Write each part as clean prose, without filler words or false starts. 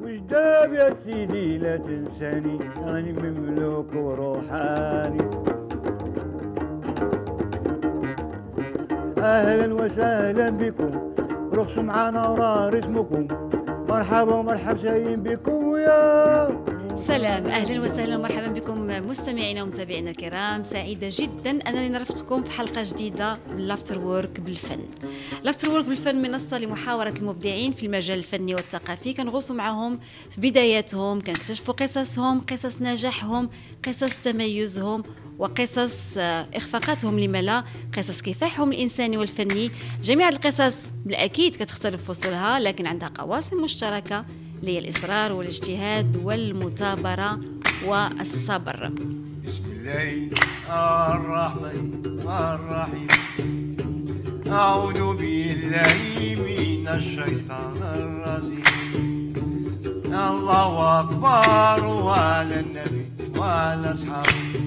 وجداب يا سيدي لا تنساني، راني مملوك وروحاني. اهلا وسهلا بكم، رخصوا معانا وراه اسمكم، مرحبا ومرحبا جايين بكم ويا سلام. أهلا وسهلا ومرحبا بكم مستمعينا ومتابعينا الكرام. سعيدة جدا أنني نرافقكم في حلقة جديدة من لافتر وورك بالفن. لافتر وورك بالفن منصة لمحاورة المبدعين في المجال الفني والثقافي، كنغوصوا معهم في بداياتهم، كنكتشفوا قصصهم، قصص نجاحهم، قصص تميزهم، وقصص إخفاقاتهم لما لا، قصص كفاحهم الإنساني والفني. جميع القصص بالأكيد كتختلف فصولها، لكن عندها قواسم مشتركة اللي هي الإصرار والاجتهاد والمثابرة والصبر. بسم الله الرحمن الرحيم، أعوذ بالله من الشيطان الرجيم، الله أكبر وعلى النبي وعلى أصحابه،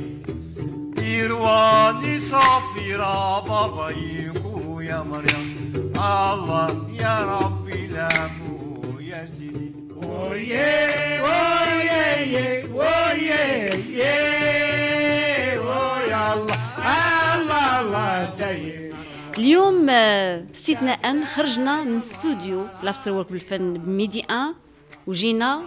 إرواني صافرة بابا يكو يا مريم، الله يا ربي العفو يا سيدي. ويه ويه ويه ويه الله الله الله داير. اليوم استثناء خرجنا من استوديو لافتر وورك بالفن بميدي 1 وجينا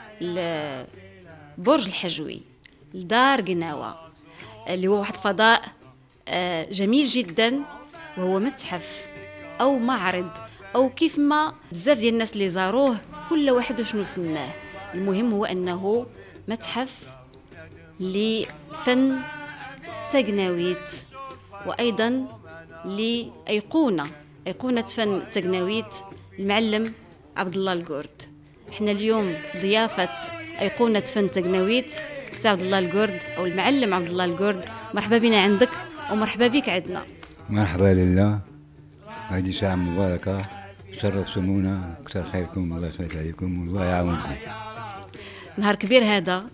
لبرج الحجوي، لدار قناوة، اللي هو واحد فضاء جميل جدا، وهو متحف أو معرض أو كيف ما بزاف ديال الناس اللي زاروه كل واحد وشنو سماه. المهم هو أنه متحف لفن تقناويت، وأيضا لأيقونة فن تقناويت المعلم عبد الله القرد. احنا اليوم في ضيافة أيقونة فن تقناويت سي عبد الله القرد أو المعلم عبد الله القرد. مرحبا بنا عندك ومرحبا بك عندنا. مرحبا لله، هذه ساعة مباركة، شرفتمونا، كثر خيركم، الله يخليك عليكم والله يعاونكم. نهار كبير هذا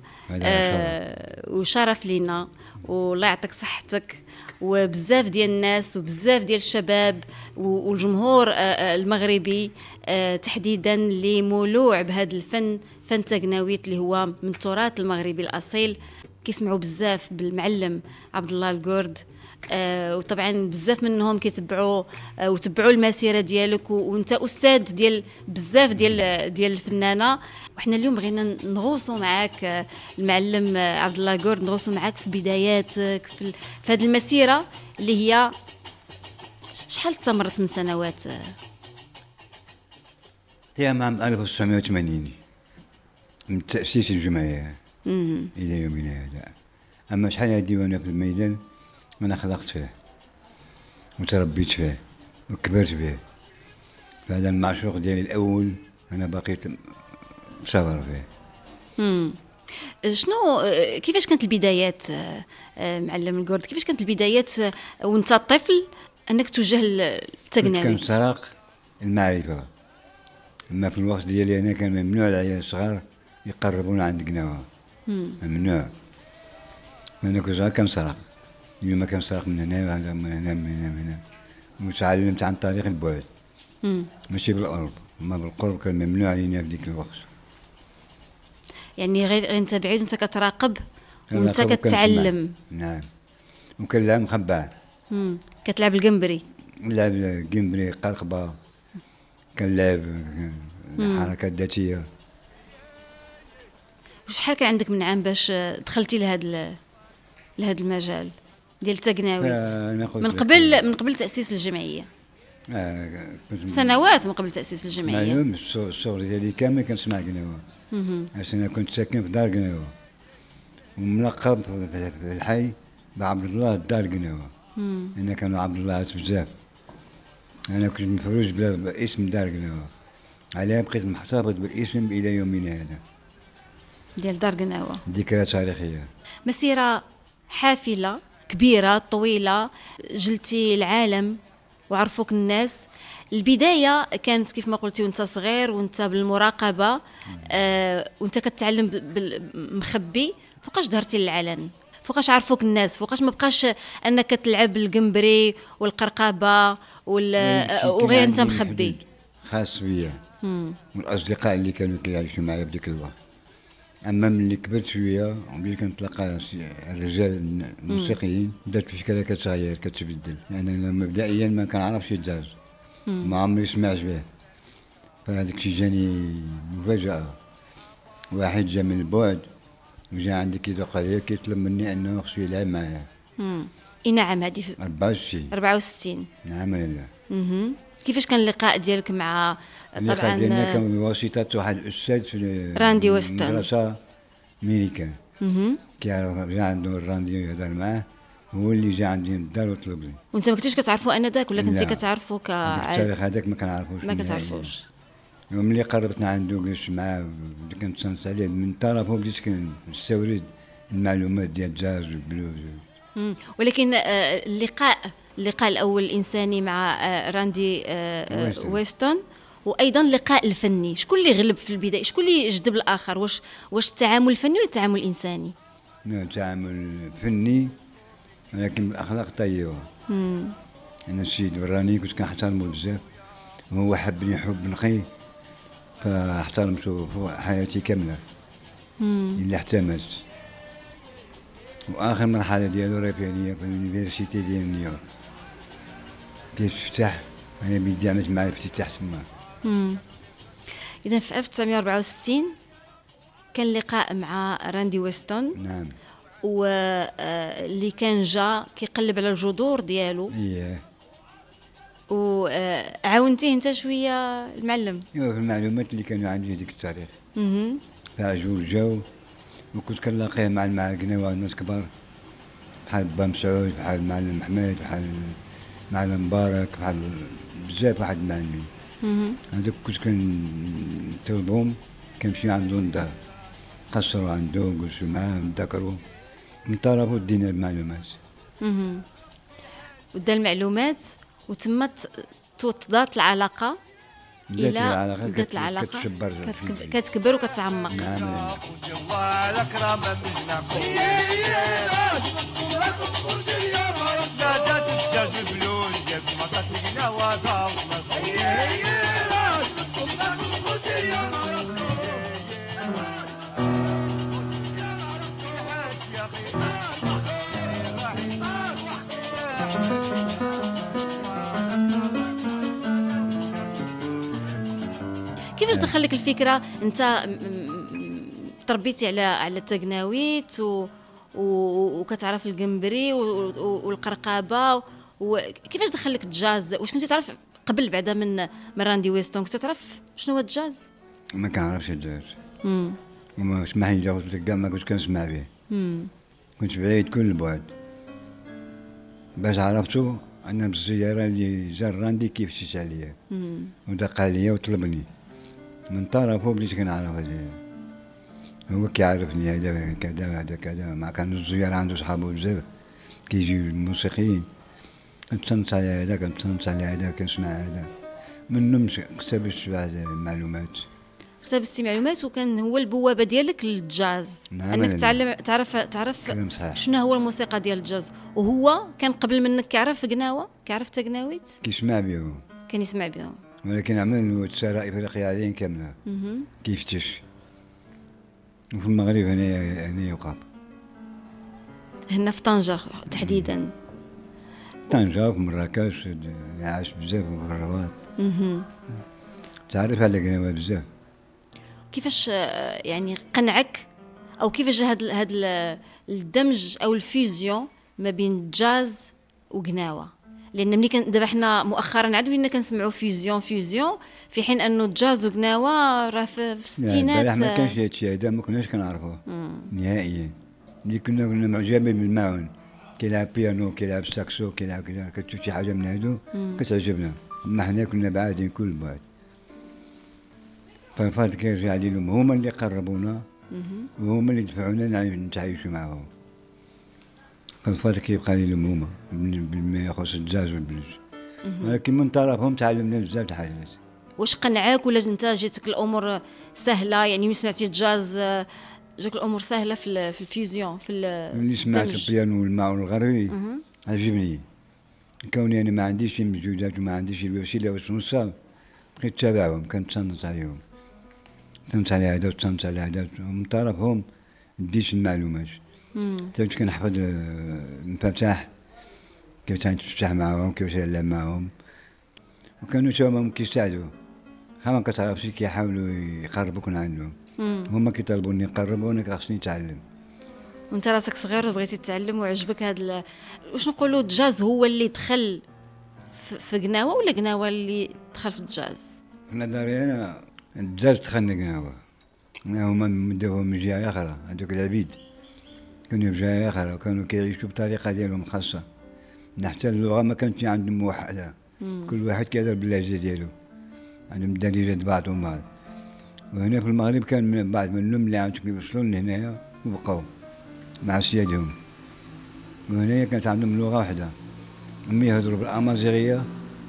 وشرف لينا، والله يعطيك صحتك، وبزاف ديال الناس وبزاف ديال الشباب والجمهور المغربي تحديدا اللي مولوع بهذا الفن، فن تقناويت اللي هو من التراث المغربي الأصيل. كيسمعوا بزاف بالمعلم عبد الله القرد، وطبعا بزاف منهم كيتبعوا وتبعوا المسيره ديالك، وانت استاذ ديال بزاف ديال الفنانه. وحنا اليوم بغينا نغوصوا معاك المعلم عبد الله القرد، نغوصوا معاك في بداياتك في هذه المسيره اللي هي شحال استمرت من سنوات؟ هي عام 1980 من تأسيس الجمعية إلى يومنا هذا. أما شحال هادي وأنا في الميدان أنا خلقت فيه وتربيت فيه وكبرت به، فهذا المعشوق ديالي الأول أنا بقيت صغر فيه. شنو كيفاش كانت البدايات معلم القرد؟ كيفاش كانت البدايات وانت طفل انك توجه للتقناويت؟ كان سرق المعرفة، أما في الوقت ديالي أنا كان ممنوع العيال الصغار يقربون عند قناوة، ممنوع. أنا كنت صغير كنسرق، اليوم كنسرق من هنا وهذا من هنا من هنا من هنا، وتعلمت عن طريق البعد ماشي بالقرب، أما بالقرب كان ممنوع علينا في ديك الوقت. يعني غير انت بعيد وانت كتراقب وانت كتعلم. نعم، وكنلعب مخبع. كتلعب القنبري، نلعب القنبري، قرقبة، كنلعب الحركات الذاتية. وشحال كان عندك من عام باش دخلتي لهذا المجال ديال التقناويت؟ من قبل تأسيس الجمعية؟ سنوات من قبل تأسيس الجمعية. معلوم، الصغر ديالي كامل كنسمع قناوة، عشان أنا كنت ساكن في دار قناوة وملقب في الحي بعبد الله دار قناوة. أنا كانوا عبد الله بزاف، أنا كنت مفروج باسم دار قناوة، عليها بقيت محتفظ بالاسم إلى يومنا هذا ديال دار قناوة. ذكرى تاريخية، مسيرة حافلة كبيرة طويلة، جلتي العالم وعرفوك الناس. البداية كانت كيف ما قلتي وانت صغير وانت بالمراقبة، وانت كتعلم مخبي. فوقاش ظهرتي للعلن؟ فوقاش عرفوك الناس؟ فوقاش ما بقاش انك تلعب القنبري والقرقابة وغير انت مخبي؟ خاص بيا والاصدقاء اللي كانوا كيعيشوا معايا في ديك الوقت. اما ملي كبرت شويه وملي كنتلاقى الرجال الموسيقيين بدات الفكره كتغير كتبدل. يعني انا مبدئيا ما كنعرفش الجاز، ما عمري سمعت به، فهذاك الشيء جاني مفاجاه. واحد جا من البعد وجا عندي كيدوق عليا كيطلب مني انه خصو يلعب معايا. اي نعم، هذه في 64. 64. نعم لا. كيفاش كان اللقاء ديالك مع اللقاء ديالنا كان بواسطه واحد الاستاذ في راندي ويستون، مدرسه امريكان. كيعرف جا عنده الراندي يهضر معاه، هو اللي جا عندي للدار وطلبني. وانت ما كنتيش كتعرفوا انذاك ولا كنتي كتعرفوا التاريخ هذاك ما كنعرفوش، ما كتعرفوش. وملي قربتنا عنده جلست معاه كنتصنت عليه من طرفه بديت كنستورد المعلومات ديال الجاز والبلوز. ولكن اللقاء الاول الانساني مع راندي ويستون، وايضا اللقاء الفني، شكون اللي غلب في البدايه؟ شكون اللي جذب الاخر؟ واش التعامل الفني ولا التعامل الانساني؟ لا، تعامل فني ولكن بالاخلاق طيبه. انا السيد وراني كنت كنحترمه بزاف، وهو حبني حب نقي فاحترمته فوق حياتي كامله اللي احتمت. واخر مرحله ديالو راه فيها ليا في اليونيفرسيتي ديال نيويورك كيفتح، انا بيدي عملت معاه الافتتاح تما. اذا في 1964 كان لقاء مع راندي ويستون. نعم. واللي كان جا كيقلب على الجذور ديالو. اييه. وعاونتيه انت شويه المعلم. ايوا في المعلومات اللي كانوا عندي ديك التاريخ. فعجوا الجو، وكنت كنلاقيه مع القناوه الناس كبار بحال با مسعود، بحال المعلم محمد، بحال المعلم مبارك، بحال بزاف واحد المعلمين. هذوك كنت كنتوبهم، كنمشي عندهم الدار قصروا عنده وجلسوا معاه نذكروا من طرفه دينا المعلومات. ودا المعلومات وتم توطدات العلاقه بدات العلاقه كتكبر وكتعمق. نعم. كيفاش دخلك الفكره؟ انت تربيتي على التقناويت وكتعرف القنبري والقرقابه، وكيفاش دخلك الجاز؟ واش كنتي تعرف قبل بعدا من راندي ويستون كنت تعرف شنو هو الجاز؟ ما كنعرفش الجاز. وما اسمح لي قلت لك كاع ما كنت كنسمع به. كنت بعيد كل البعد. باش عرفتو انا بالزياره اللي جا راندي كيف مشيت عليا ودق عليا وطلبني من طرفه بديت كنعرف هذا. هو كيعرفني هذا كذا هذا كذا، ما كان الزياره عنده صحابه بزاف كيجيو الموسيقيين، كنتصنت على هذا كنتصنت على هذا كنسمع هذا، منهم اكتسبت بعض المعلومات. اكتسبتي معلومات وكان هو البوابه ديالك للجاز. نعم. انك تعرف شنو هو الموسيقى ديال الجاز. وهو كان قبل منك كيعرف قناوه، كيعرف تقناويت، كيسمع بهم، كان يسمع بهم، ولكن عمل التسارع افريقيا عليهم كامله كيفتش. وفي المغرب هنا يوقف هنا في طنجة تحديدا. طنجة في مراكش عاش بزاف في الرباط. تعرف على قناوة بزاف. كيفاش يعني قنعك او كيفاش هاد الدمج او الفيزيون ما بين الجاز وقناوه؟ لان ملي دابا حنا مؤخرا عاد ولينا كنسمعوا فيزيون في حين انه الجاز وقناوه راه في الستينات. يعني ما كانش هادشي هذا، ما كناش كنعرفوه نهائيا. اللي كنا معجبين بالمعون، كيلعب بيانو كيلعب ساكسو كيلعب كذا، كتشوف شي حاجه من هادو كتعجبنا. ما حنا كنا بعادين كل بعد. فالفات كيرجع لهم هما اللي قربونا وهما اللي دفعونا نتعايشوا معاهم. فالفات كيبقى لهم هما بما يخص الجاز والبلوز، ولكن من طرفهم تعلمنا بزاف د الحاجات. واش قنعاك ولا انت جاتك الامور سهله؟ يعني ملي سمعتي الجاز جاك الامور سهله في الفيوزيون في ملي سمعت البيانو والمعون الغربي عجبني، كوني انا ما عنديش المجهودات وما عنديش الوسيله باش نوصل، بقيت تابعهم، كنتصنت عليهم، تصنت على هذا وتصنت على هذا، ومن طرفهم ديت المعلومات. كنت كنحفظ المفاتيح كيفاش تفتح معاهم، كيفاش نلعب معاهم، وكانوا تا هما كيساعدوا. ما كتعرفش كيحاولوا يقربوك من عندهم، هما كيطلبوني نقرب وانا خصني نتعلم. وانت راسك صغير وبغيتي تتعلم وعجبك هذا واش نقولوا الجاز هو اللي دخل في قناوه ولا قناوه اللي دخل في الجاز؟ في نظري انا الجاز دخلنا قناوه، هما داوهم من جهه اخرى. هذوك العبيد كانوا بجهه اخرى وكانوا كيعيشوا بطريقه ديالهم خاصه. حتى اللغه ما كانتش عندهم موحده، كل واحد كيهضر باللهجه ديالو، عندهم درجات بعضهم بعض. وهنا في المغرب كان من بعض منهم اللي عاودوا كيوصلوا لهنايا وبقاو مع سيادهم. وهنايا كانت عندهم لغه واحده، اما يهضروا بالامازيغيه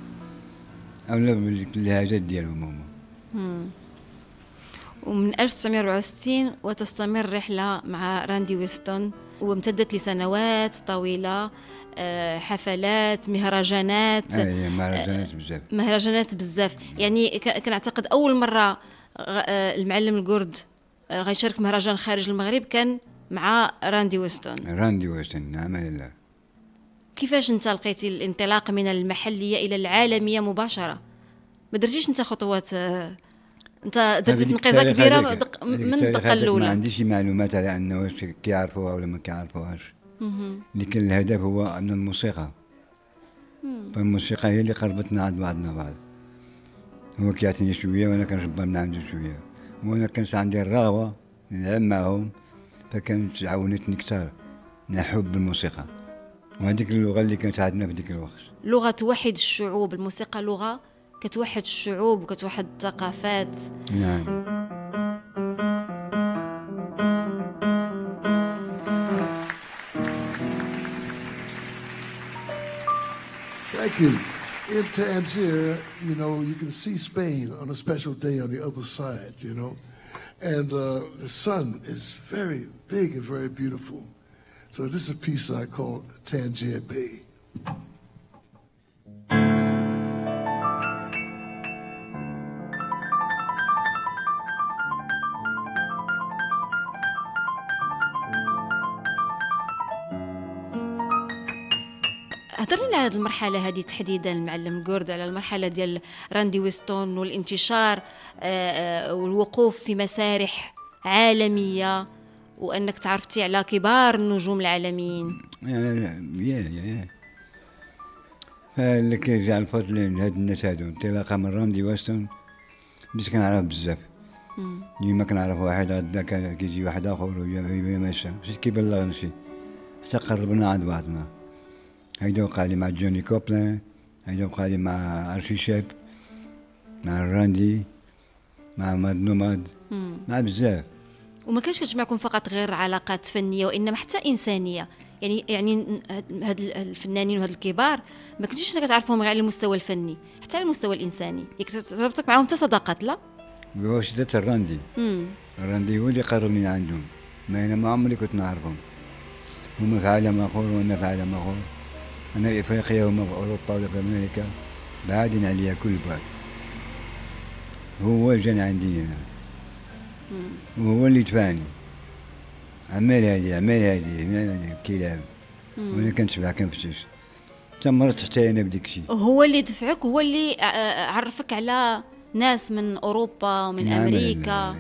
اولا باللهجات ديالهم هما. ومن 1964 وتستمر الرحله مع راندي ويستون، وامتدت لسنوات طويله، حفلات، مهرجانات. مهرجانات بزاف، مهرجانات بزاف. يعني كنعتقد اول مره المعلم القرد غيشارك مهرجان خارج المغرب كان مع راندي ويستون. نعم لله. كيفاش انت لقيتي الانطلاق من المحليه الى العالميه مباشره؟ ما درتيش انت خطوات، انت درتي تنقيزه كبيره من الدقه الاولى؟ ما عنديش معلومات على انه واش كيعرفوها ولا ما كيعرفوهاش، لكن الهدف هو ان الموسيقى، فالموسيقى هي اللي قربتنا عند بعضنا بعض. هو كيعطيني شويه وانا كنجبر من عنده شويه، وانا كانت عندي الرغبه نلعب معهم، فكانت عاونتني كثر نحب الموسيقى. وهذيك اللغه اللي كانت عندنا في ذيك الوقت، لغه توحد الشعوب. الموسيقى لغه كتوحد الشعوب وكتوحد الثقافات. نعم. Thank you. In Tangier, you know, you can see Spain on a special day on the other side, you know. And the sun is very big and very beautiful. So this is a piece I call Tangier Bay. هضر لنا على هذه المرحله هذه تحديدا المعلم القرد، على المرحله ديال راندي ويستون والانتشار والوقوف في مسارح عالميه، وانك تعرفتي على كبار النجوم العالميين. يا فاللي كيرجع الفضل لهاد الناس هادو انطلاقا من راندي ويستون بديت كنعرف بزاف. ديما كنعرف واحد غدا كيجي واحد اخر ويا ماشي مشيت كيبلغ شي حتى قربنا عند بعضنا. هيدا وقع لي مع جوني كوبلان، هيدا وقع لي مع ارشي شيب، مع راندي، مع ماد نوماد، مع بزاف. وما كانش كتجمعكم فقط غير علاقات فنيه وانما حتى انسانيه. يعني هاد الفنانين وهاد الكبار ما كنتيش كتعرفهم غير على المستوى الفني، حتى على المستوى الانساني. تربطك معاهم حتى صداقات. لا بواسطه الراندي. الراندي هو اللي قربني عندهم، ما انا ما عمري كنت نعرفهم. هما في عالم اخر وانا في عالم اخر، انا في افريقيا وهما في اوروبا ولا في امريكا، بعادين عليا كل بعد. هو جاني عندي هنا وهو اللي دفعني، عمال هادي كيلعب وانا كنتبع كنفتش. تمرت حتى انا بديك الشيء. هو اللي دفعك، هو اللي عرفك على ناس من اوروبا ومن امريكا.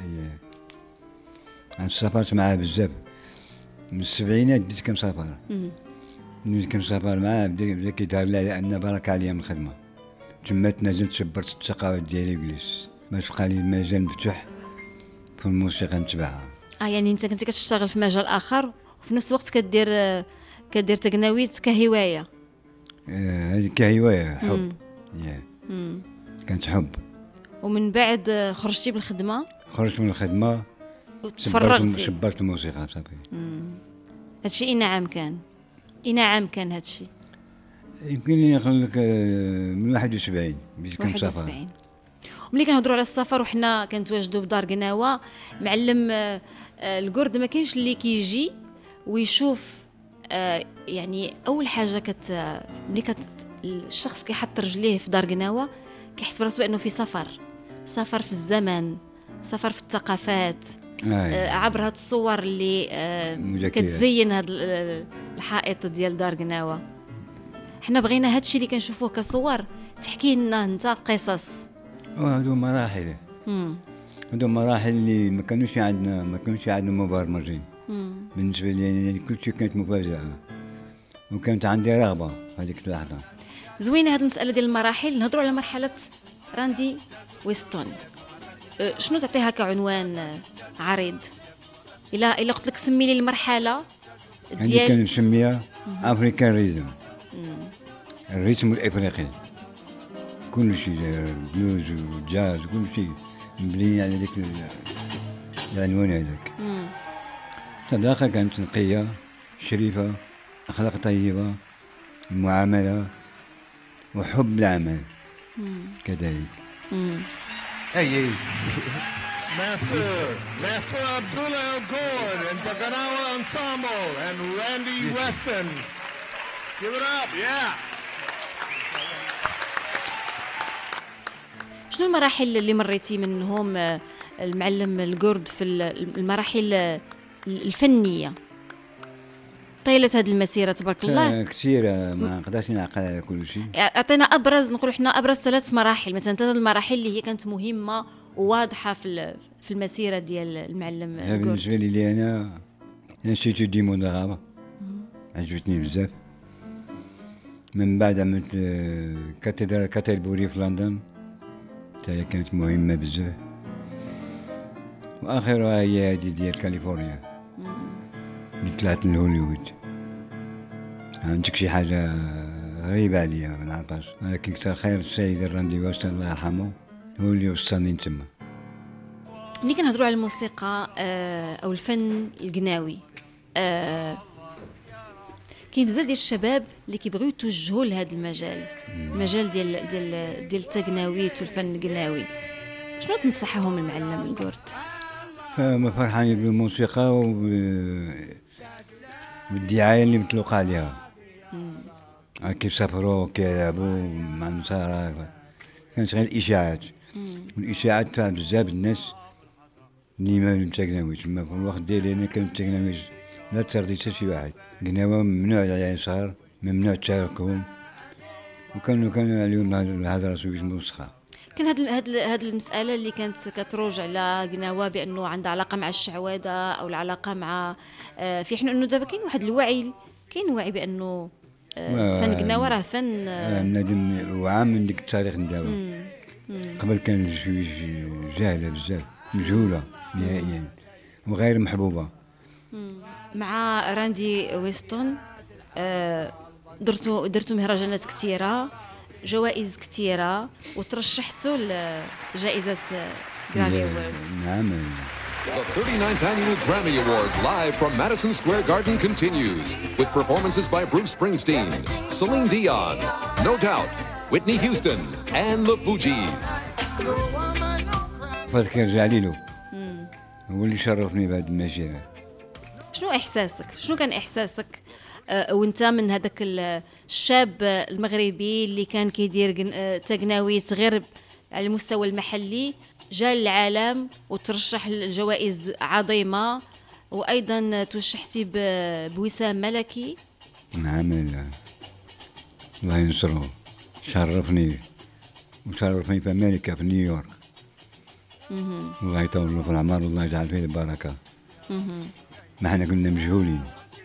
سافرت معاه بزاف من السبعينات، بديت كنسافر. بديت كنسافر معاه، بدا كيظهر لي على ان بركه عليا من الخدمه. تما تنازلت شبرت الثقافات ديالي وجلست باش بقى لي المجال مفتوح في الموسيقى نتبعها. يعني انت كنت كتشتغل في مجال اخر وفي نفس الوقت كدير تقناويت كهوايه. هذه كهوايه حب. كانت حب. ومن بعد خرجتي بالخدمه؟ خرجت من الخدمه وتفرغتي، شبرت الموسيقى صافي. هادشي اين عام كان؟ اين عام كان هادشي؟ يمكن لي نقول لك من 71 بديت كنسافر. ملي كنهضروا على السفر وحنا كنتواجدوا بدار قناوه، معلم القرد ما كاينش اللي كيجي ويشوف يعني اول حاجه ملي الشخص كيحط رجليه في دار قناوه كيحس براسو انه في سفر في الزمن، سفر في الثقافات، عبر هاد الصور اللي كتزين هاد الحائط ديال دار قناوه. حنا بغينا هادشي اللي كنشوفوه كصور تحكي لنا انت قصص. هادو مراحل، هادو مراحل اللي ما كانوش عندنا مبرمجين. بالنسبه لي كل شيء كانت مفاجاه، وكانت عندي رغبه في هذيك اللحظه. زوينه هاد المساله ديال المراحل. نهضروا على مرحله راندي ويستون. شنو تعطيها كعنوان عريض؟ الا قلت لك سمي لي المرحله ديال عندي كنسميها افريكان ريزم، الريتم الافريقي. كل شيء بلوز وجاز وكل شيء مبني على ذاك العنوان هذاك. صداقه كانت نقيه شريفه، اخلاق طيبه، المعامله وحب العمل كذلك. اي Master Abdullah El Gord and the Ganawa Ensemble and Randy Weston. Give it up, yeah. شنو المراحل اللي مريتي منهم المعلم القرد في المراحل الفنية طيلة هذه المسيرة تبارك الله؟ كثيرة، ما نقدرش نعقل على كل شيء. أعطينا أبرز، نقول إحنا أبرز 3 مراحل مثلا، 3 المراحل اللي هي كانت مهمة وواضحة في المسيرة ديال المعلم القرد. بالنسبة لي أنا نشيتو ديمو دغابة، عجبتني بزاف. من بعد عملت كاتدرال كاتربوري في لندن، هي كانت مهمة بزاف. وآخرها هي هذه ديال كاليفورنيا اللي طلعت لهوليوود. عندك شي حاجة غريبة عليا ما نعرفهاش، ولكن كثر خير السيد الراندي ويستون الله يرحمه هو اللي وصلني تما. ملي كنهضروا على الموسيقى أو الفن القناوي، كاين بزاف ديال الشباب اللي كيبغيو يتوجهوا لهذا المجال، المجال ديال التقناويت والفن القناوي. شنو تنصحهم المعلم القرد؟ فما فرحانين بالموسيقى والدعاية اللي مطلوقة عليها. كيف سافروا كيلعبوا مع النصارى، كانت غير الإشاعات، والإشاعات تاع بزاف الناس اللي مالوا التقناويت. تما في الوقت ديالي أنا كان التقناويت لا ترضي حتى شي واحد. قناوة ممنوع على صغار، ممنوع تشاركهم، وكانوا عليهم الهضره سويت مسخه. كان هاد المساله اللي كانت كتروج على قناوه بانه عندها علاقه مع الشعوذه او العلاقه مع في حين انه دابا كاين واحد الوعي، كاين وعي بانه فن قناوه راه فن نادم وعام من ديك التاريخ دابا. قبل كان شويه جاهله بزاف، مجهوله نهائيا وغير محبوبه. مع راندي ويستون درتوا مهرجانات كثيره، جوائز كثيره، وترشحتوا لجائزه جرامي أوورد. نعم. The 39th Annual Grammy Awards live from Madison Square Garden continues with performances by Bruce Springsteen, Celine Dion, No Doubt, Whitney Houston and the Fugees. فذكر جعليلو هو اللي شرفني بهذه المسيرة. شنو إحساسك؟ شنو كان إحساسك وانت من هذاك الشاب المغربي اللي كان كيدير تقناويت غير على المستوى المحلي، جاء للعالم وترشح لجوائز عظيمة، وأيضا ترشحتي بوسام ملكي؟ نعم، الله ينصره، شرفني وشرفني في أمريكا في نيويورك. الله يطول له في العمر والله يجعل فيه البركة. ما احنا كنا مجهولين،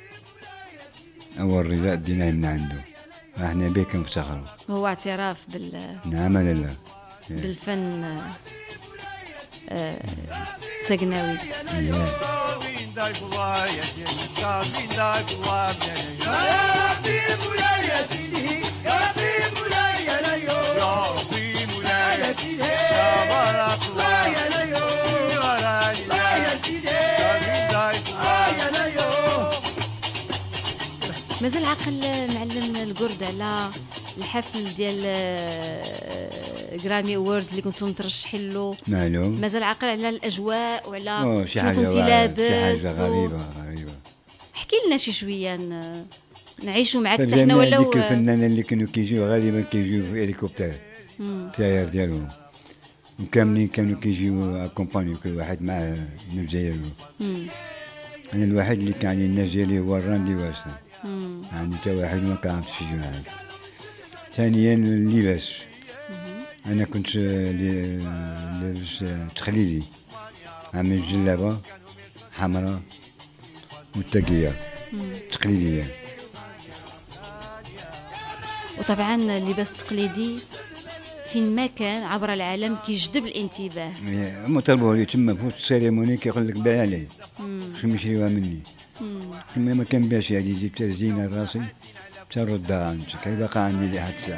أول رداء ديناه من عنده، احنا به كنفتخروا. هو اعتراف نعم لله بالفن تقناويت. مازال عقل معلم القرد على الحفل ديال جرامي أوورد اللي كنتم مترشحين له؟ معلوم. مازال عاقل على الاجواء وعلى شي شنو كنتي لابس؟ شي حاجه غريبه. احكي لنا شي شويه نعيشوا معك حتى حنا. ولو ديك الفنانين اللي كانوا كيجيو غالبا كيجيو في هليكوبتر، التيار ديالهم، وكاملين كانوا كيجيو اكومبانيو كل واحد مع النفس ديالو. انا الوحيد اللي كان عندي النفس ديالي هو الراندي واسع، عندي حتى واحد ما كنعرفش يجي معاه. ثانيا اللباس، انا كنت لابس تقليدي، عامل جلابه حمراء والتقيه تقليديه. وطبعا اللباس التقليدي فين ما كان عبر العالم كيجذب الانتباه. هما طلبوه لي تما في السيريموني، كيقول لك بايع لي شنو يشريوها مني. تما ما كنبيعش هادي، جبت زينه لراسي تردها عندك، كي باقا عندي لحد الساعه.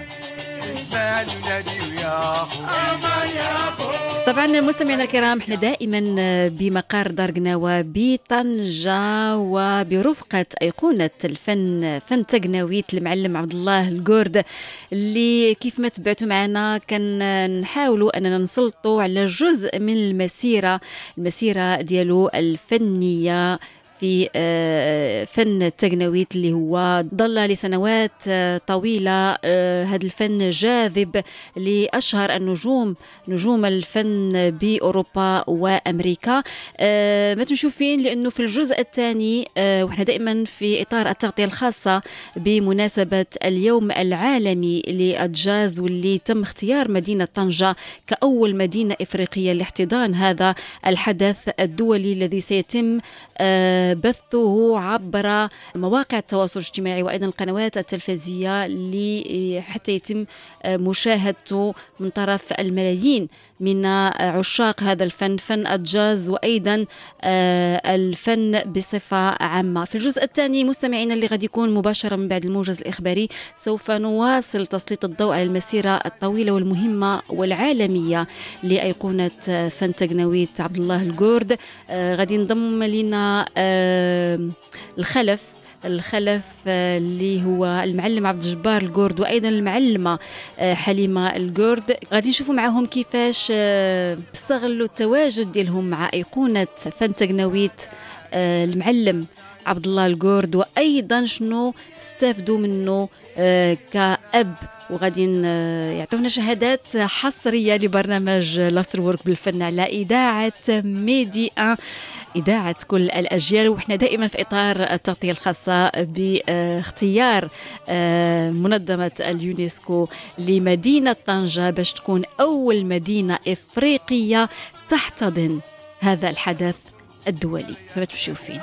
طبعا مستمعينا الكرام، احنا دائما بمقر دار قناوة بطنجة وبرفقة أيقونة الفن، فن تقناويت المعلم عبد الله القورد، اللي كيف ما تبعتوا معنا كان نحاولوا أننا نسلطوا على جزء من المسيرة ديالو الفنية في فن التقناويت، اللي هو ظل لسنوات طويلة هذا الفن جاذب لأشهر نجوم الفن بأوروبا وأمريكا. ما تمشوا فين، لأنه في الجزء الثاني وإحنا دائما في إطار التغطية الخاصة بمناسبة اليوم العالمي للجاز، واللي تم اختيار مدينة طنجة كأول مدينة إفريقية لاحتضان هذا الحدث الدولي الذي سيتم بثه عبر مواقع التواصل الاجتماعي وأيضا القنوات التلفزيونية حتى يتم مشاهدته من طرف الملايين من عشاق هذا الفن، فن الجاز وأيضا الفن بصفة عامة. في الجزء الثاني مستمعينا اللي غادي يكون مباشرة من بعد الموجز الإخباري، سوف نواصل تسليط الضوء على المسيرة الطويلة والمهمة والعالمية لأيقونة فن تقناويت عبد الله القورد. غادي ينضم لنا الخلف اللي هو المعلم عبد الجبار القورد وأيضا المعلمة حليمة القورد. غادي نشوفوا معهم كيفاش استغلوا التواجد ديالهم مع أيقونة فن تقناويت المعلم عبد الله القورد، وأيضا شنو استفدوا منه كأب. وغادي يعطونا شهادات حصرية لبرنامج لافتر وورك بالفن على إذاعة ميدي 1، إذاعة كل الأجيال. وإحنا دائما في إطار التغطية الخاصة باختيار منظمة اليونسكو لمدينة طنجة باش تكون أول مدينة إفريقية تحتضن هذا الحدث الدولي. فما تمشيو فين.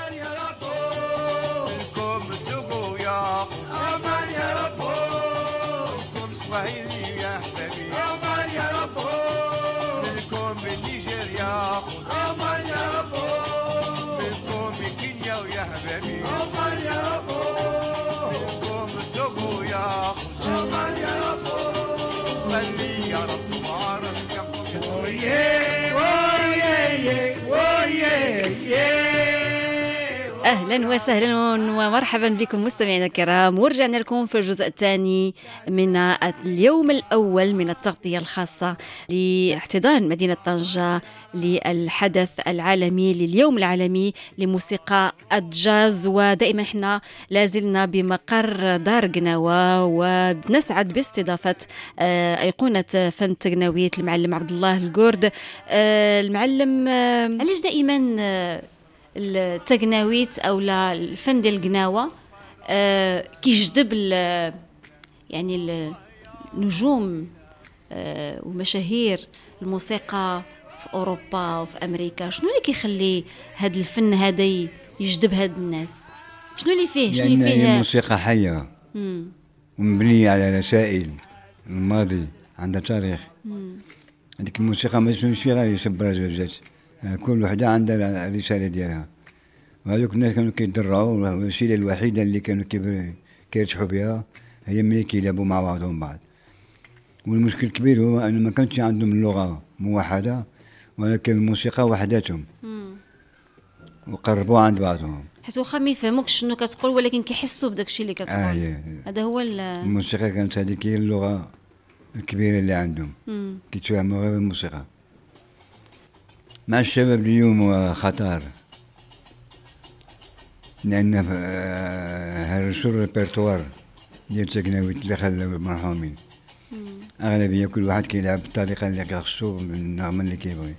أهلا وسهلا ومرحبا بكم مستمعينا الكرام، ورجعنا لكم في الجزء الثاني من اليوم الأول من التغطية الخاصة لاحتضان مدينة طنجة للحدث العالمي، لليوم العالمي لموسيقى الجاز. ودائما احنا لازلنا بمقر دار قناوة وبنسعد باستضافة أيقونة فن تقناويت المعلم عبد الله القورد. المعلم، علاش دائما التقناويت او الفن ديال القناوه كيجذب يعني النجوم ومشاهير الموسيقى في اوروبا وفي امريكا؟ شنو اللي كيخلي هذا الفن هذا يجذب هاد الناس؟ شنو اللي فيه؟ شنو اللي فيه؟ الموسيقى حيه ومبنيه على رسائل الماضي، عندها تاريخ. هذيك الموسيقى ماشي غير يسبر زوجات، كل وحده عندها الرساله ديالها. وهذوك الناس كانوا كيدرعوا، الوسيله الوحيده اللي كانوا كيرتاحوا بها هي ملي كيلعبوا مع بعض. والمشكل الكبير هو ان ما كانش عندهم اللغه موحده، ولكن الموسيقى وحداتهم وقربوا عند بعضهم، حيت واخا ما يفهموكش شنو كتقول ولكن كيحسوا بداك الشيء اللي كتقول. هذا هو الموسيقى كانت هذيك هي اللغه الكبيره اللي عندهم، كيتفاهموا غير بالموسيقى. مع الشباب اليوم خطر، لأن هرسوا الريبرتوار ديال التقناويت اللي خلاو المرحومين. اغلبيه كل واحد كيلعب بالطريقه اللي كيخصو بالنغمه اللي كيبغي.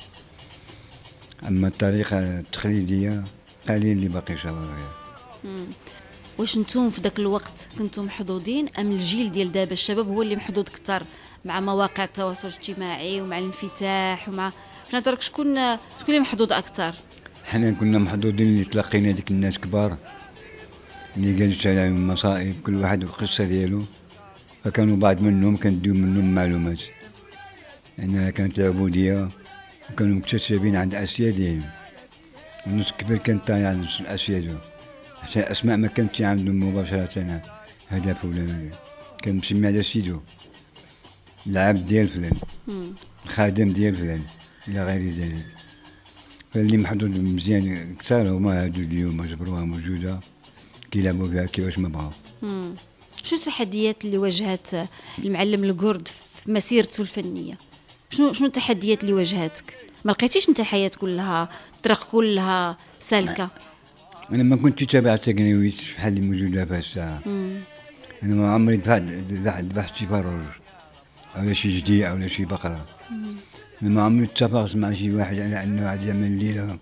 اما الطريقه التقليديه قليل اللي باقي شغال فيها. واش نتوما في ذاك الوقت كنتم محظوظين ام الجيل ديال دابا الشباب هو اللي محظوظ اكثر مع مواقع التواصل الاجتماعي ومع الانفتاح ومع في نظرك شكون اللي محظوظ اكثر؟ حنا كنا محظوظين اللي تلاقينا ديك الناس كبار اللي قالت عليهم المصائب، كل واحد والقصه ديالو، فكانوا بعض منهم كنديو منهم معلومات لانها كانت العبوديه وكانوا مكتسبين عند اسيادهم، والنص كبير كان طالع عند اسياده حتى اسماء ما كانتش عندهم مباشره هدف ولا كان مسمي على سيدو، العبد ديال فلان، الخادم ديال فلان الى غير ذلك. فاللي محظوظ مزيان كثار هما هادو اليوم جبروها موجوده كيلعبوا فيها كيفاش ما بغاو. شنو التحديات اللي واجهت المعلم القرد في مسيرته الفنيه؟ شنو التحديات اللي واجهتك؟ ما لقيتيش انت الحياه كلها الطريق كلها سالكه؟ انا ما كنتش تابع تقنيويت بحال اللي موجوده في الساعه. انا ما عمري ذبحت شي فروج او شي جدي او شي بقره. انا ما عمري اتفقت مع شي واحد على انه عاد يعمل ليله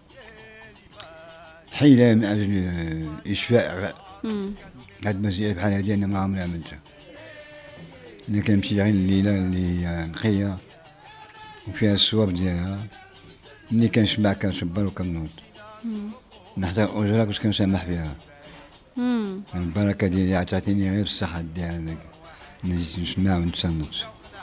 حيله من اجل اشفاء هاد المسائل بحال هادي. انا ما عمري عملتها. انا كنمشي غير الليله اللي نقيه وفيها الصواب ديالها، ملي كنشبع كنصبر وكنوض نحضر اجره باش كنسامح فيها. البركه ديالي عطاتيني غير الصحه ديالك نجي نسمع ونتصنت.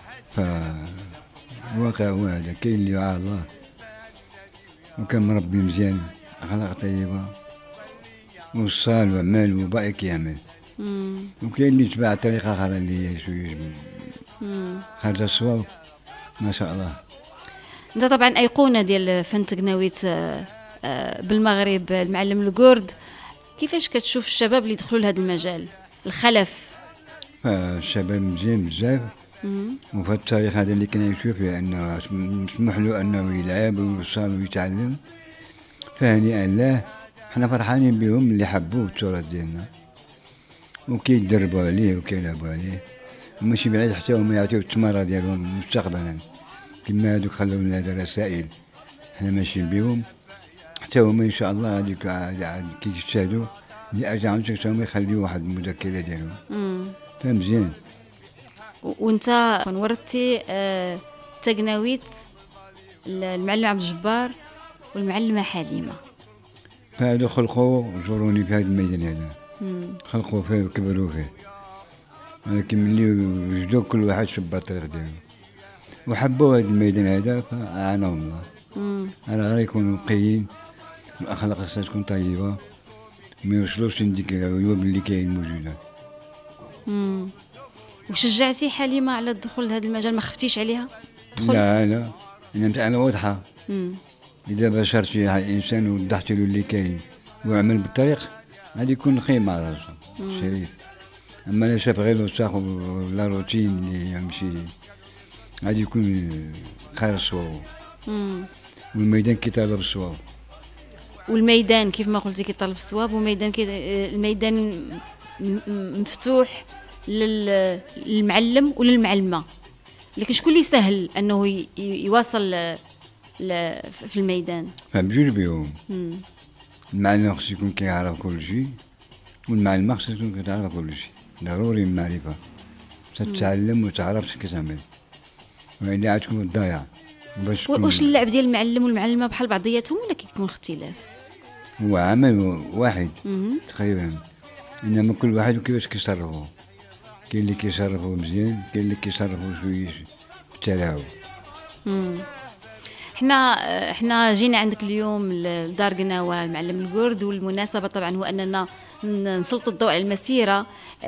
الواقع هو هذا، كاين اللي يعاه الله وكان مربي مزيان اخلاق طيبه وصال وعمل وباقي كيعمل، وكاين اللي تبع طريقه اخرى اللي هي شويه خارجه الصواب ما شاء الله. انت طبعا ايقونه ديال فن تقناويت بالمغرب المعلم القرد، كيفاش كتشوف الشباب اللي يدخلوا لهذا المجال الخلف؟ الشباب مزيان بزاف، وفي التاريخ هذا اللي كنعيشو فيه انه مسموح له انه يلعب ويوصل ويتعلم، فهنيئا له. حنا فرحانين بهم اللي حبوا التراث ديالنا وكيدربوا عليه وكيلعبوا عليه، وماشي بعيد حتى هما يعطيو الثمره ديالهم مستقبلا كما هادوك خلوا لنا هذا رسائل حنا ماشيين بهم، حتى هما ان شاء الله غادي كيجتهدوا لاجل انهم يخليوا واحد المذكره ديالهم. فمزيان. وانت ورثتي تقناويت المعلم عبد الجبار والمعلمه حليمه، فهادو خلقوا جروني في هذا الميدان هذا، خلقوا فيه وكبروا فيه، ولكن ملي وجدوا كل واحد شب الطريق ديالو وحبوا هذا الميدان هذا فاعانهم الله. على غير يكونوا نقيين والاخلاق خاصها تكون طيبه، ما يوصلوش لديك العيوب اللي كاين موجوده. وشجعتي حليمه على الدخول لهذا المجال؟ ما خفتيش عليها؟ لا انا واضحه. اذا بشرت فيها الانسان ووضحت له اللي كاين وعمل بالطريق غادي يكون خير مع راسه شريف. اما انا شاف غير الوساخ ولا روتين اللي يمشي غادي يكون خير الصواب. والميدان كيطالب الصواب، والميدان كيف ما قلتي كيطالب الصواب، وميدان الميدان مفتوح للمعلم وللمعلمه، لكن شكون اللي سهل انه يواصل في الميدان؟ بجوج بيهم. المعلم خصو يكون كيعرف كل شيء، والمعلمه خصها تكون كتعرف كل شيء. ضروري المعرفه، تتعلم وتعرف اش كتعمل، والا غتكون ضايع. واش اللعب ديال المعلم والمعلمه بحال بعضياتهم ولا كيكون اختلاف؟ هو عمل واحد تقريبا، انما كل واحد وكيفاش كيصرفوا. كاين اللي كيصرفوا مزيان، كاين اللي كيصرفوا شويه بالتلاعب. احنا جينا عندك اليوم لدار قناوه المعلم القرد، والمناسبه طبعا هو اننا نسلطوا الضوء على المسيره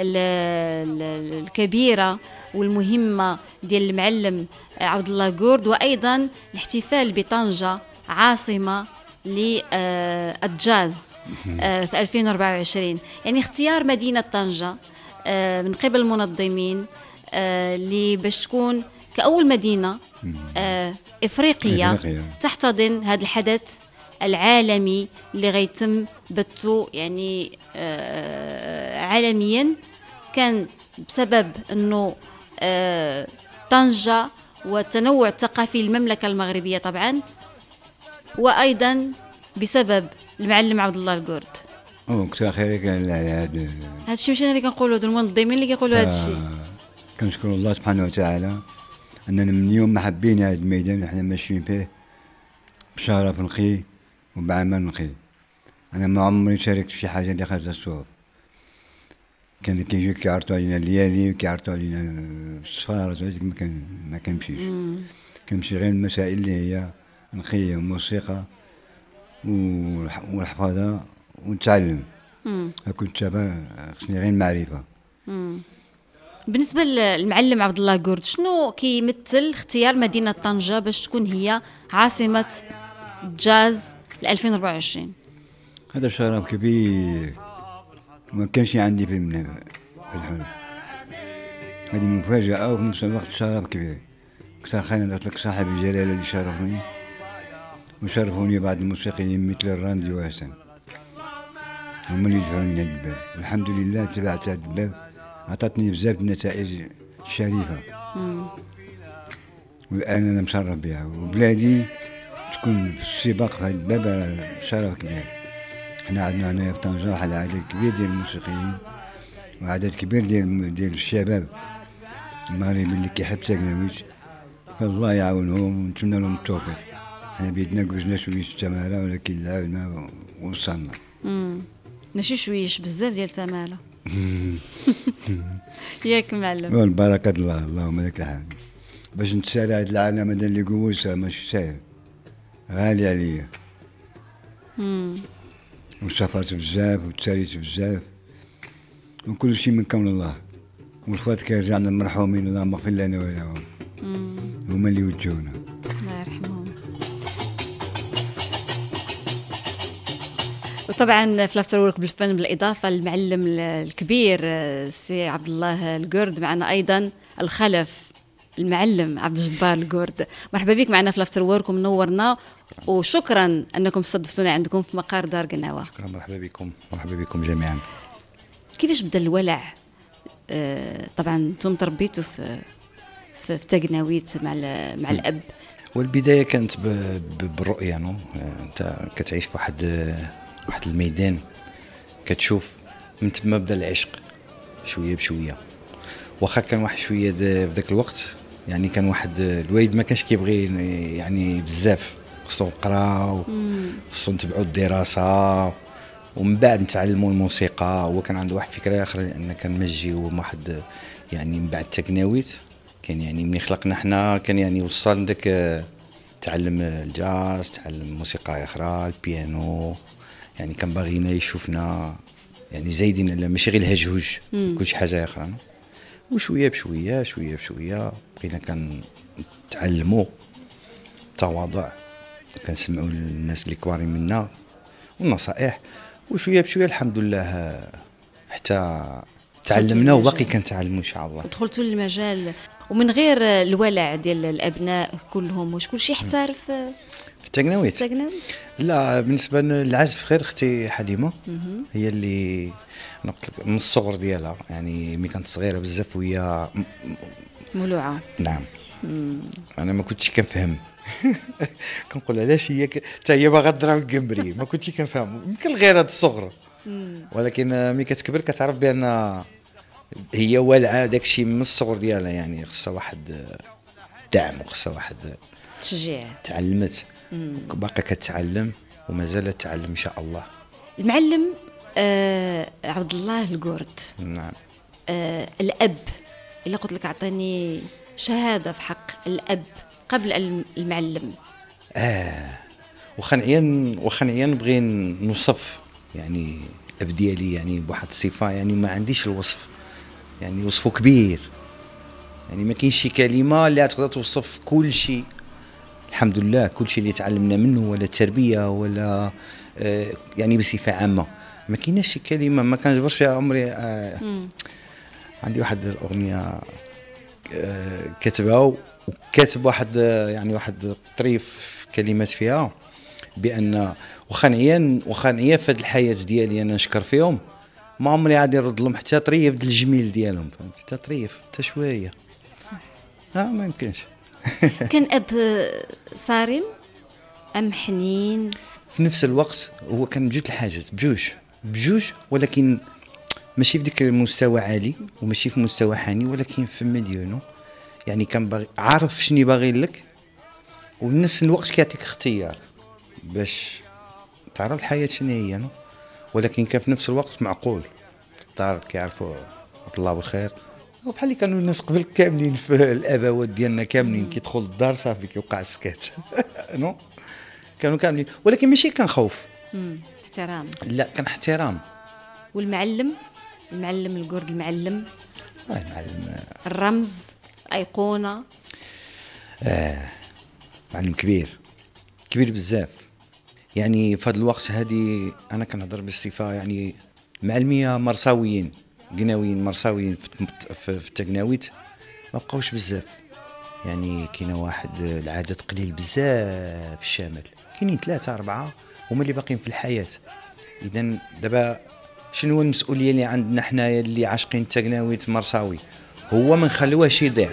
الكبيره والمهمه ديال المعلم عبد الله قرد، وايضا الاحتفال بطنجه عاصمه للجاز في 2024. يعني اختيار مدينه طنجه من قبل المنظمين اللي باش تكون كأول مدينة إفريقية تحتضن هذا الحدث العالمي اللي غيتم بثه يعني عالميا، كان بسبب أنه طنجة والتنوع الثقافي للمملكة المغربية طبعا، وأيضا بسبب المعلم عبد الله القرد. كثر خير كان على هذا الشيء ماشي أنا اللي كنقولوا، هذو المنظمين اللي كيقولوا هذا الشيء. كنشكر الله سبحانه وتعالى أننا من اليوم ما حابين هذا الميدان اللي حنا ماشيين فيه بشرف نقي وبعمل نقي. أنا ما عمري شاركت في شي حاجة اللي خارج الصوب. كان كيجيو كيعرضوا علينا الليالي وكيعرضوا علينا السفارة، ما كنمشيش. كنمشي غير المسائل اللي هي نقية وموسيقى والحفاظة ونتعلم. كنت شابة خصني غير المعرفة. بالنسبة للمعلم عبد الله قرد، شنو كيمثل اختيار مدينة طنجة باش تكون هي عاصمة الجاز ل 2024؟ هذا شرف كبير ما كانش عندي في الحلم. هذه مفاجأة وفي نفس الوقت شرف كبير. كثر خير قلت لك صاحب الجلالة اللي شرفني وشرفوني بعض الموسيقيين مثل الراندي وحسن، هما اللي دفعوني لهذا الباب. والحمد لله تبعت هذا الباب، عطاتني بزاف النتائج شريفة. والآن أنا مشرف بها، وبلادي تكون في السباق في هذا الباب شرف كبير. حنا عندنا هنايا في طنجة واحد عدد كبير ديال الموسيقيين وعدد كبير ديال الشباب المغربي اللي كيحب تاكناويت، فالله يعاونهم ونتمنى لهم التوفيق. حنا بيدنا قوزنا شوية التمارة ولكن العاون ما وصلنا. ماشي شويش، بزاف ديال التمالة. ياك معلم. والبركة الله، اللهم لك الحمد. باش نتسالى هاد العالم هذا اللي قوسها ماشي ساهل، غالي عليا. وسافرت بزاف وتساليت بزاف وكل شيء من كون الله. والفات كيرجعنا المرحومين، اللهم اغفر لنا ولهم. هما اللي وجهونا. الله يرحمهم. وطبعا في لافتر وورك بالفن بالاضافه للمعلم الكبير سي عبد الله القرد، معنا ايضا الخلف المعلم عبد الجبار القرد. مرحبا بك معنا في لافتر وورك ومنورنا، وشكرا انكم استضفتونا عندكم في مقر دار قناوه. شكرا، مرحبا بكم جميعا. كيفاش بدا الولع؟ طبعا انتم تربيتوا في تاقناويت مع الاب. والبدايه كانت بالرؤيه، نو انت كتعيش في واحد الميدان، كتشوف من تما بدا العشق شويه بشويه. واخا كان واحد شويه في ذاك الوقت، يعني كان واحد الوالد ما كانش كيبغي يعني بزاف، خصو نقراو، خصو نتبعوا الدراسه ومن بعد نتعلموا الموسيقى. هو كان عنده واحد فكره اخرى، لان كان مجي واحد يعني من بعد تاكناويت كان يعني من خلقنا حنا كان يعني وصل داك تعلم الجاز، تعلم موسيقى اخرى، البيانو. يعني كان باغينا يشوفنا يعني زايدين، لا ماشي غير الهجهج، كل شي حاجه اخرى. وشويه بشويه بقينا كنتعلموا التواضع، كنسمعوا الناس اللي كبارين منا والنصائح، وشويه بشويه الحمد لله حتى تعلمنا وباقي كنتعلموا ان شاء الله. دخلتوا للمجال ومن غير الولع ديال الابناء كلهم، واش كلشي احترف في التاقناويت؟ لا، بالنسبه للعزف غير اختي حليمه هي اللي انا قلت لك من الصغر ديالها، يعني ملي كانت صغيره بزاف وهي مولوعه. نعم. انا ما كنتش كنفهم. كنقول علاش هي حتى هي باغا تضرب القمبري، ما كنتش كنفهم، يمكن غير هذا الصغر. ولكن ملي كتكبر كتعرف بان هي والعه داك الشيء من الصغر ديالها، يعني خصها واحد دعم وخصها واحد تشجيع. تعلمت باقا كتعلم وما زالت تعلم ان شاء الله. المعلم عبد الله القرد. نعم. الاب، الا قلت لك اعطيني شهاده في حق الاب قبل المعلم. واخا نعيا نبغي نوصف يعني الاب ديالي يعني بواحد الصفه، يعني ما عنديش الوصف، يعني وصفه كبير، يعني ما كاينش شي كلمه اللي تقدر توصف كل شيء. الحمد لله كل شيء اللي تعلمنا منه، ولا التربيه ولا يعني بصفه عامه ما كايناش شي كلمه ما كنجبرش يا عمري. عندي واحد الاغنيه كتبها وكاتب واحد يعني واحد طريف كلمات فيها، بان واخا نعيا في هذه الحياه ديالي انا نشكر فيهم، ما عمري عادي نرد لهم حتى طريف ديال الجميل ديالهم، فهمت؟ حتى طريف حتى شويه. صح. ما يمكنش. كان اب صارم ام حنين؟ في نفس الوقت هو كان بجوج الحاجات بجوج، ولكن ماشي في ديك المستوى عالي وماشي في مستوى حاني، ولكن في مديونو. يعني كان باغي عارف شني باغي لك، وبنفس الوقت كيعطيك اختيار باش تعرف الحياة شنو هي، ولكن كان في نفس الوقت معقول. في الدار كيعرفوا الله بالخير، وبحال اللي كانوا الناس قبل كاملين في الابوات ديالنا كاملين كيدخل الدار صافي كيوقع السكات. نو كانوا كاملين، ولكن ماشي كان خوف. احترام. لا كان احترام. والمعلم القرد المعلم المعلم الرمز ايقونه. معلم كبير بزاف. يعني في هذا الوقت هذه انا كنهضر بالصفه، يعني معلميه مرساويين قناويين مرساويين في التقناويت ما بقاوش بزاف. يعني كاينه واحد العدد قليل بزاف في الشمال، كاينين 3 4 هما اللي باقيين في الحياه. اذا دابا شنو المسؤوليه اللي عندنا حنايا اللي عاشقين التقناويت مرساوي؟ هو ما نخليوهش يضيع.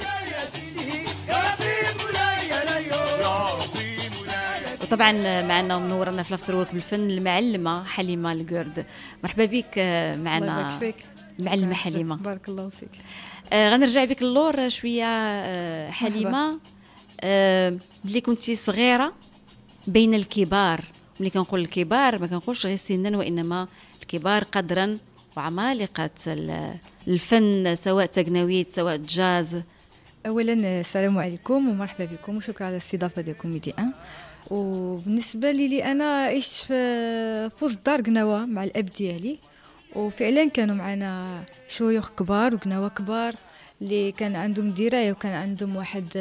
وطبعا معنا ومنورنا في لافتر وورك بالفن المعلمه حليمه القرد. مرحبا بك معنا المعلمه حليمه. بارك الله فيك. غنرجع بك اللور شويه حليمه. ملي كنتي صغيره بين الكبار، ملي كنقول الكبار ما كنقولش غير سنا وانما الكبار قدرا وعمالقه الفن، سواء تقناويت سواء جاز. اولا السلام عليكم ومرحبا بكم وشكرا على الاستضافه ديالكم ميدي ان. وبالنسبه لي انا عشت في وسط دار قناوه مع الاب ديالي، وفعلا كانوا معنا شيوخ كبار وقناوه كبار اللي كان عندهم درايه وكان عندهم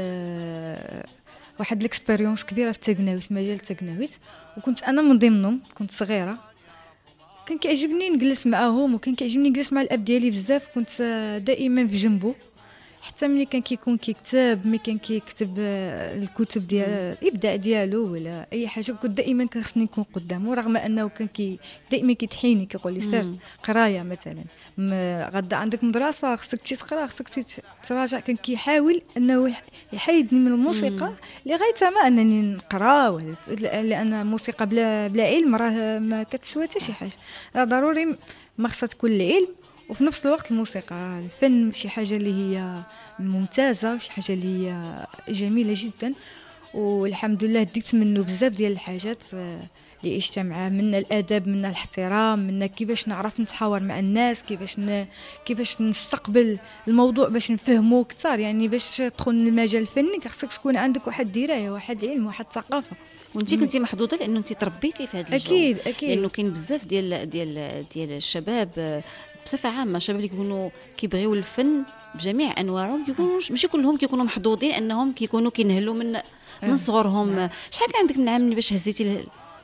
واحد الاكسبيريونس كبيره في التقناويت، في مجال التقناويت. وكنت انا من ضمنهم، كنت صغيره كان كيعجبني نجلس معاهم، وكان كيعجبني نجلس مع الاب ديالي بزاف. كنت دائما في جنبه، حتى ملي كان كيكون كيكتب، ملي كان كيكتب الكتب ديال الابداع ديالو ولا اي حاجه، كنت دائما كنخصني نكون قدامه، رغم انه كان دائما كيتحيني كيقول لي سير قرايه مثلا، غدا عندك مدرسه خصك تقرا، خصك تراجع. كان كيحاول انه يحيدني من الموسيقى لغايه ما انني نقرا، لان الموسيقى بلا علم راه ما كتسوى حتى شي حاجه. ضروري ما خصها تكون العلم، وفي نفس الوقت الموسيقى الفن شي حاجه اللي هي ممتازه، شي حاجه اللي هي جميله جدا. والحمد لله ديت منه بزاف ديال الحاجات اللي عشت معاه، من الادب، من الاحترام، من كيفاش نعرف نتحاور مع الناس، كيفاش نستقبل الموضوع باش نفهمه اكثر. يعني باش تدخل المجال الفني خصك تكون عندك واحد درايه، واحد علم، واحد ثقافه. وانت كنتي محظوظه لانه انت تربيتي في هذا الجو. اكيد لانه كاين بزاف ديال الشباب بصفه عامه، الشباب اللي كيكونوا كيبغيو الفن بجميع انواعه ماشي كلهم كيكونوا محظوظين انهم كيكونوا كينهلوا من صغرهم. شحال كان عندك من عام اللي باش هزيتي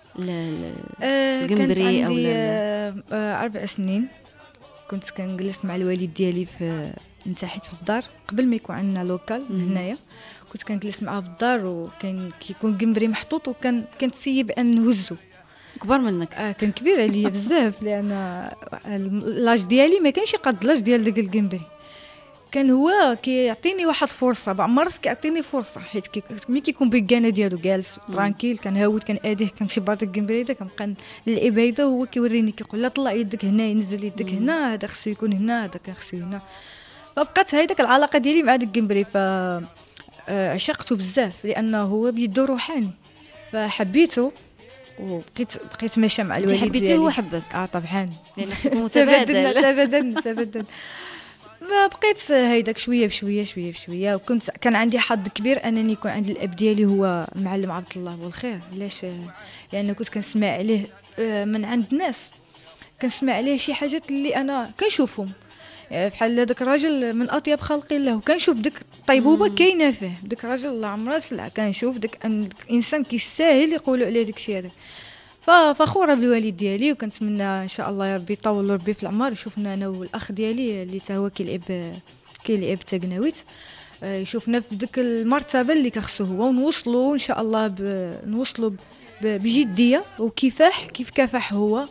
القنبري؟ او 4 سنين كنت كنجلس مع الوالد ديالي من تحت في الدار قبل ما يكون عندنا لوكال هنايا. كنت كنجلس معاه في الدار، وكان كيكون قنبري محطوط، وكان كنتسيب ان نهزو. كبر منك؟ كان كبير عليا بزاف، لان لاج ديالي ما كانش يقد لاج ديال داك القنبري. كان هو كيعطيني واحد فرصه، بعض مرات كيعطيني فرصه، حيت ملي كيكون بالكانه ديالو جالس ترانكيل كنهاود كناديه كنمشي برا القنبري هذا كنبقى نلعب هيدا، هو كيوريني كيقول لا طلع يدك هنا، ينزل يدك هنا، هذا خصو يكون هنا، هذا كان خصو هنا. فبقات هيداك العلاقه ديالي مع داك القنبري، عشقته بزاف لانه هو بيدو روحاني، فحبيته وبقيت ماشيه مع الوالد ديالي. حبيتيه وهو حبك؟ طبعا، لان خصكم متبادل. تبادل. ما بقيت هيداك شويه بشويه. وكنت كان عندي حظ كبير انني يكون عندي الاب ديالي هو المعلم عبد الله والخير. علاش؟ لان كنت كنسمع عليه من عند الناس، كنسمع عليه شي حاجات اللي انا كنشوفهم بحال هذاك الراجل من اطيب خلق الله، وكنشوف ديك الطيبوبه كاينه فيه. داك الراجل الله عمره سلع، كنشوف داك الانسان كيستاهل يقولوا عليه داك الشيء هذا. فخوره بالوالد ديالي، وكنتمنى ان شاء الله يا ربي يطول ربي في العمر يشوفنا انا والاخ ديالي اللي حتى هو كيلعب تقناويت، يشوفنا في ديك المرتبه اللي كخصو هو، ونوصلوا ان شاء الله نوصلوا بجديه وكفاح كيف كافح هو،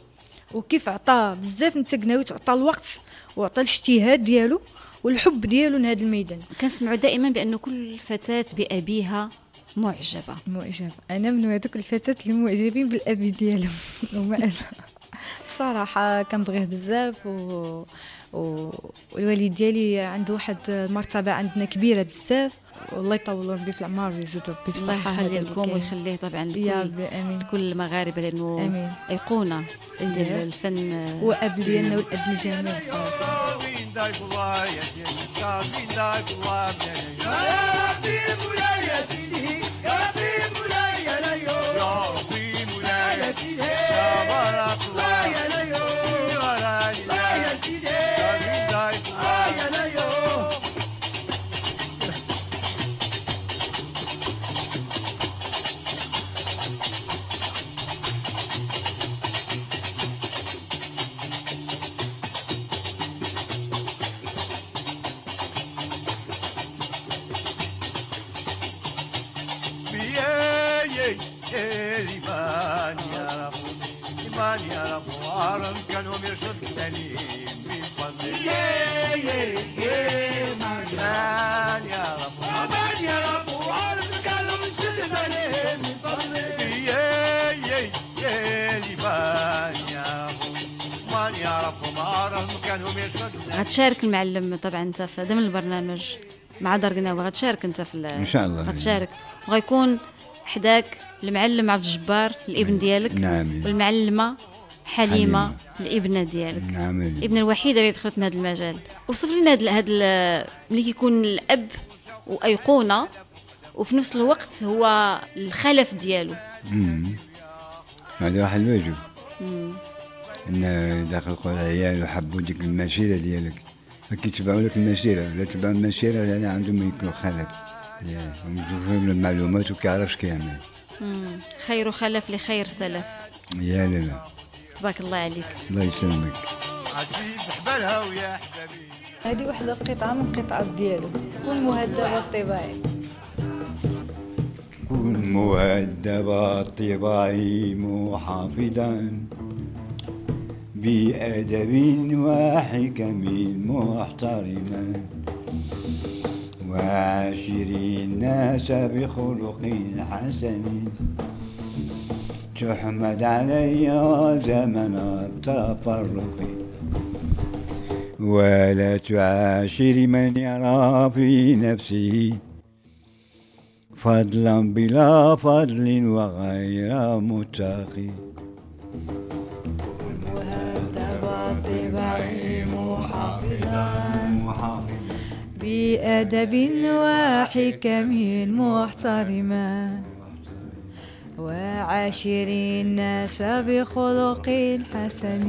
وكيف عطى بزاف من التقناويت، عطى الوقت وعطى الاجتهاد ديالو والحب ديالو لهذا الميدان. كنسمعوا دائما بأنه كل فتاة بأبيها معجبة. انا من هذوك الفتاة اللي معجبين بالابي ديالهم وما انا بصراحه كنبغيه بزاف والوالد ديالي عنده واحد المرتبه عندنا كبيره بزاف، والله يطول ربي في العمر ويزيد ربي في الله الصحه. يخلي لكم ويخليه طبعا لكل المغاربه، لانه امين ايقونه ديال الفن واب ديالنا والاب الجميع صراحه. غتشارك المعلم طبعا انت في ضمن البرنامج مع دار قناوي، غتشارك انت في ان شاء الله غتشارك، وغيكون حداك المعلم عبد الجبار الابن ديالك. نعم. والمعلمه حليمه الابنه ديالك. نعم. الابنه الوحيده اللي دخلت من هذا المجال. وصف لنا هذا ملي كيكون الاب وايقونه وفي نفس الوقت هو الخلف ديالو. هذا واحد الواجب. ان داخل قول العيال وحبوا ديك المسيره ديالك، فكيتبعوا لك المسيره، لا تبعوا المسيره يعني عندهم يكون خلف ومزوفين المعلومات وكيعرفش كيعمل. خير خلف لخير سلف. يا لا تبارك الله عليك. الله يسلمك. عجيب حبالها ويا حبابي. هذه واحدة قطعة من قطعات ديالو، كون مهذب الطباعي. كون مهذب الطباعي محافظا بأدب وحكم محترما، وعاشر الناس بخلق حسن، تحمد علي زمن التفرق، ولا تعاشر من يرى في نفسه فضلا بلا فضل وغير متقي. بأدب وحكم محترما، وعاشر الناس بخلق حسن،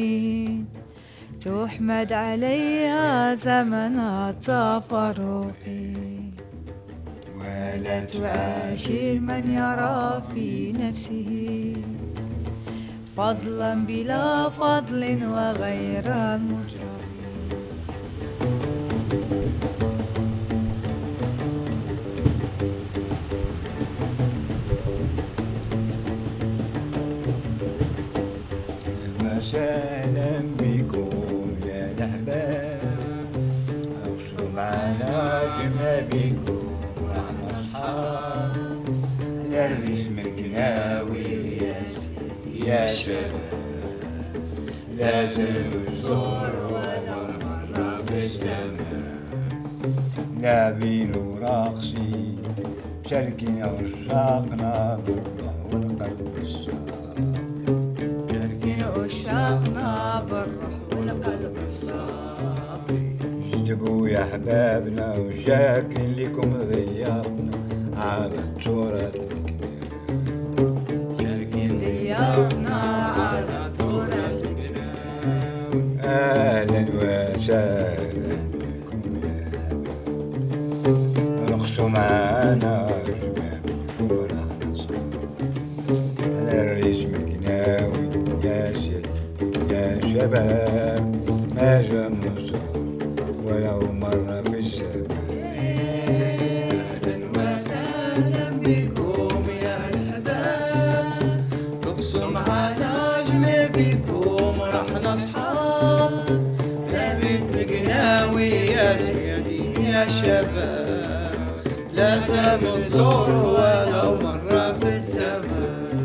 تحمد عليها زمن التفرق، ولا تعاشر من يرى في نفسه فضلا بلا فضل وغير المتقي. وسهلا بكم يا الأحباب، أقصر معنا جمع بكم ونحن أصحاب، على الرسم القناوي يا شباب، لازم تزور ولا مرة في السماء، لاعبين وراقصين شاركين عشاقنا بالروح والقلب الصافي، عشاقنا بالروح والقلب الصافي. اجتبوا يا احبابنا وشاكرين لكم ضيافنا على تراث القناوي، شاكرين ضيافنا على تراث القناوي. اهلا وسهلا بكم يا احباب، رقصوا معانا شبابكم وراح نصر على الرسم القناوي يا سيدي يا شباب، ما جا مصر ولو مرة في الزمان. أهلا وسهلا بكم يا الأحباب، رقصوا معنا جميع بكم يا سيدي يا شباب لازم نزور ولو مرة في الزمان.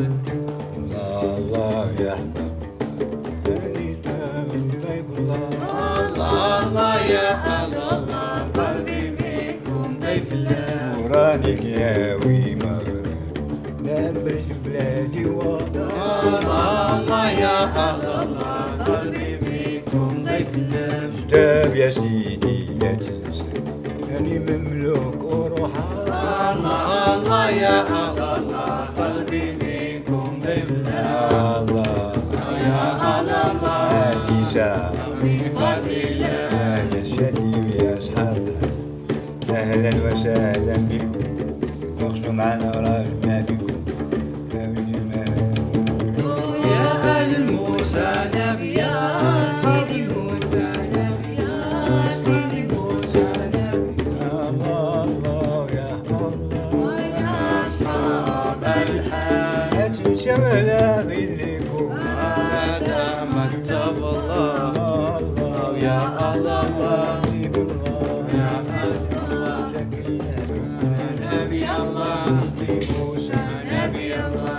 الله يا أحباب أنت من ضيف الله. الله يا الله قلبي منكم ضيف الله. ورانيك يا ويمر نبرج بلادي وطن. الله يا الله قلبي منكم ضيف الله. جاب يا سيدي لا تنسى أني مملوك وروحان. الله يا الله قلبي منكم ضيف الله. الله يا الله هذه ساعة من فضل الله. يا سيدي ويا أصحابنا أهلا وسهلا بكم واخشوا معنا وراجل ما بكم يا آل موسى نبي يا سيدي موسى نبي يا سيدي موسى نبي. الله يا الله يا أصحاب الحاج شغلة بينكم ما دام مكتب الله. يا الله جيب الله يا الله نبي الله موسى نبي الله.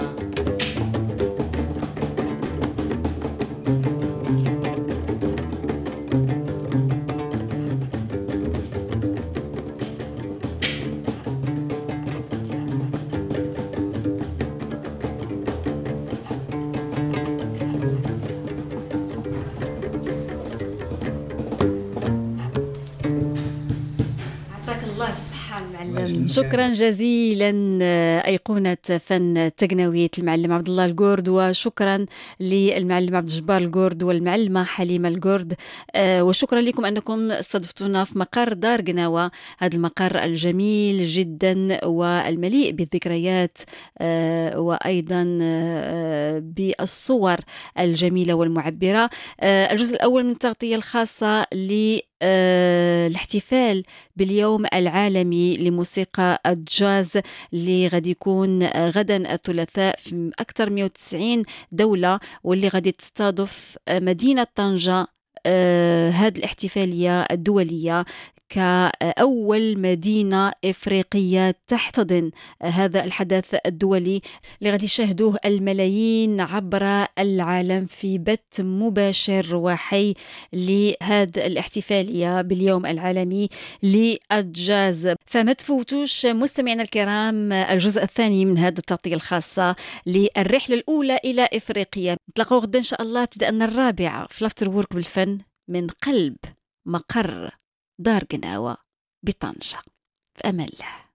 يعطيك الله الصحة المعلم. شكرا جزيلا أيقونة فن التقنوية المعلم عبد الله القرد، وشكرا للمعلم عبد الجبار القرد والمعلمة حليمة القرد. وشكرا لكم أنكم استضفتونا في مقر دار قناوة، هذا المقر الجميل جدا والمليء بالذكريات وأيضا بالصور الجميلة والمعبرة. الجزء الأول من التغطية الخاصة الاحتفال باليوم العالمي لموسيقى الجاز اللي غادي يكون غدا الثلاثاء في أكثر 190 دولة، واللي غادي تستضيف مدينة طنجة هذه الاحتفالية الدولية كأول مدينة إفريقية تحتضن هذا الحدث الدولي اللي غادي يشاهدوه الملايين عبر العالم في بث مباشر وحي لهذا الاحتفالية باليوم العالمي للجاز. فما تفوتوش مستمعينا الكرام الجزء الثاني من هذا التغطية الخاصة للرحلة الأولى إلى إفريقيا. نتلاقوا غدا إن شاء الله ابتداء الرابعة في لافتر وورك بالفن من قلب مقر دار قناوة بطنجة. في أمان الله.